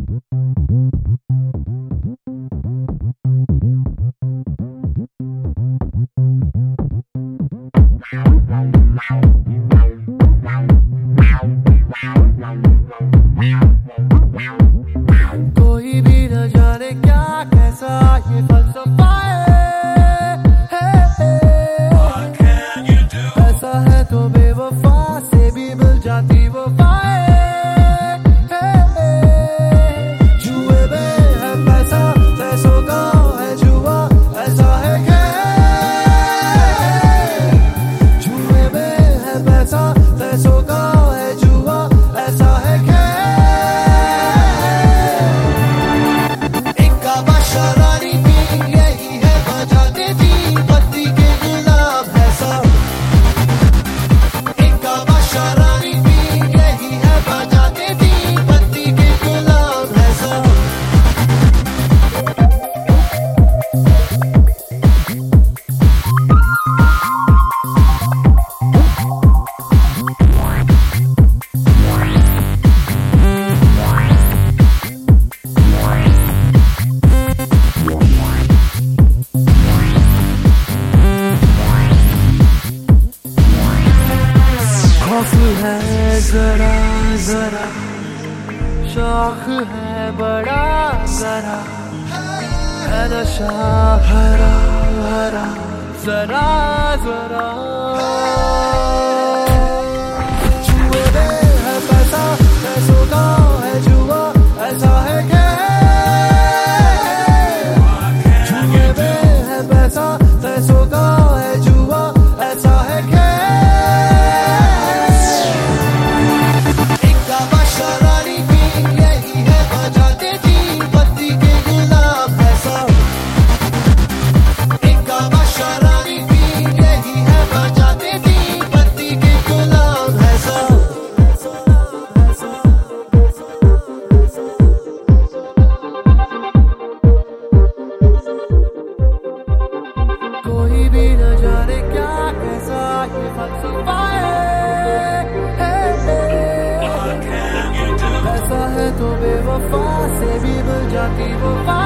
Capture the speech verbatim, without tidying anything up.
कोई भी न जाने क्या कैसा ये फलसफा है, ऐसा है तो बेवफा से भी मिल जाती वफाएं। जुए में है पैसा, पैसों का है जुआ, ऐसा है खेल। जुए में है पैसा, पैसों का है जुआ, ऐसा है खेल। शरारी भी यही है बजा देती पत्ती के गुलाब है सब। इनका शरारी भी यही है बजा देती पत्ती के गुलाब है सब। खौफ है जरा जरा, शौक है बड़ा जरा, है नशा हरा हरा जरा जरा। जुए में है पैसा, पैसों का है जुआ, ऐसा है खेल। जुए में है पैसा, पैसों का है जुआ, ऐसा है खेल। शरारी भी यही है बजा देती पत्ती के गुलाब है सब। इनका शरारी भी यही है बजा देती पत्ती के गुलाब है सब। कोई भी न जाने क्या कैसा ये फलसफा है, ऐसा है तो बेवफा से भी मिल जाती वफा।